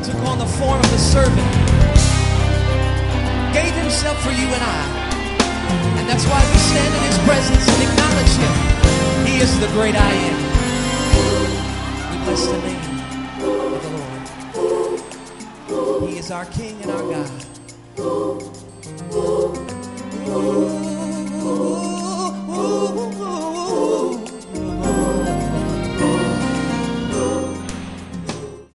took on the form of a servant, gave himself for you and I. And that's why we stand in his presence and acknowledge him. He is the great I am. We bless the name of the Lord. He is our King and our God.